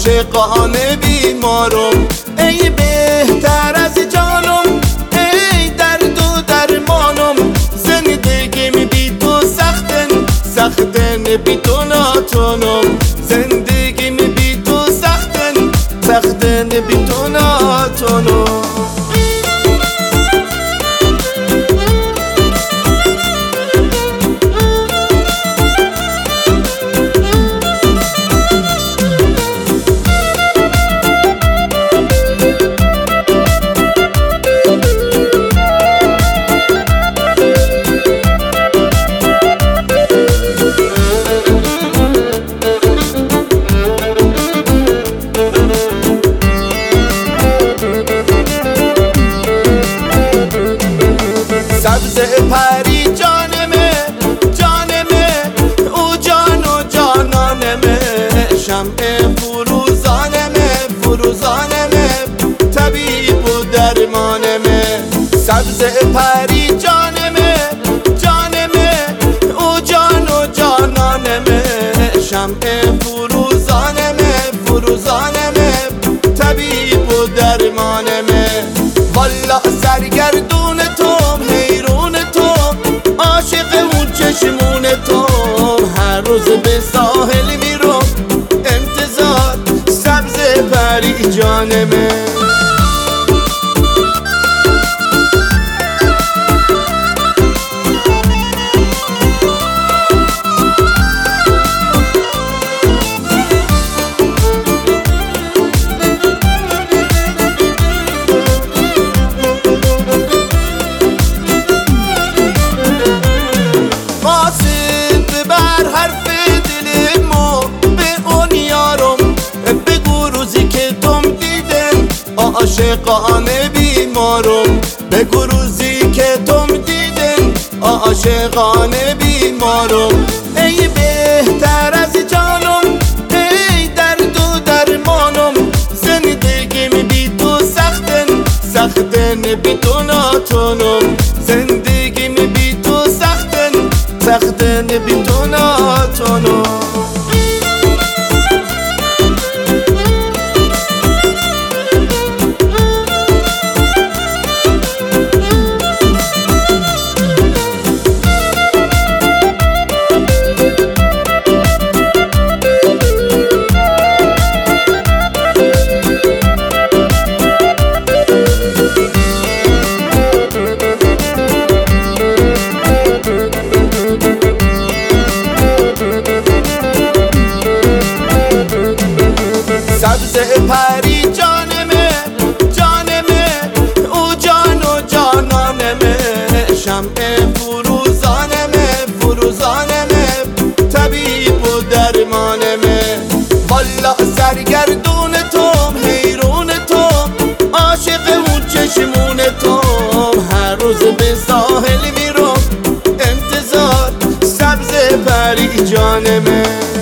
عاشقانه بیمارم، ای بهتر از جانم، ای درد و درمانم. زندگیم بی تو سختن، سختن بی تو ناتونم. زندگیم بی تو سختن، سختن بی تو ناتونم. سبز پری جانمه، جانمه، او جان و جانانمه. شمع فروزانمه، فروزانمه، طبیب و درمانمه. سبز پری جانمه، جانمه، او جان و جانانمه. شمع فروزانمه، فروزانمه، طبیب و درمانمه. والا سرگردون توم، حیرون توم، عاشق اون چشمون توم. هر روز به ساحل میرم انتظار سبز پری جانمه. عاشقانه بیمارم، بگو روزی که تم دیدن. عاشقانه بیمارم، ای بهتر از جانم، ای درد و درمانم. زندگیم بی تو سختن، سختن بی تو ناتونم. زندگیم بی تو سختن، سختن بی تو ناتونم. سبز پری جانمه، جانمه، او جان و جانانمه. شمع فروزانمه، فروزانمه، طبیب و درمانمه. والا سرگردون توم، حیرون توم، عاشق اون چشمون توم. هر روز به ساحل میرم انتظار سبز پری جانمه.